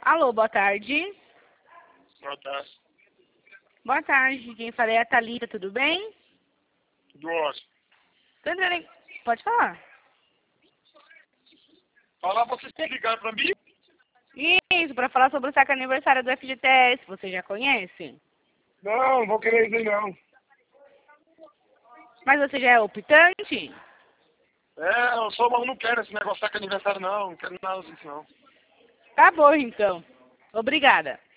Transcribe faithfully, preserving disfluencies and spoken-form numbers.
Alô, boa tarde. Boa tarde. Boa tarde, quem fala é a Thalita, tudo bem? Tudo ótimo. Tudo bem? Pode falar. Falar, vocês têm ligado pra mim? Isso, para falar sobre o saque aniversário do F G T S, você já conhece? Não, não vou querer isso aí não. Mas você já é optante? É, eu sou, mas não quero esse negócio de aniversário não, não quero nada disso não. Tá bom, então. Obrigada.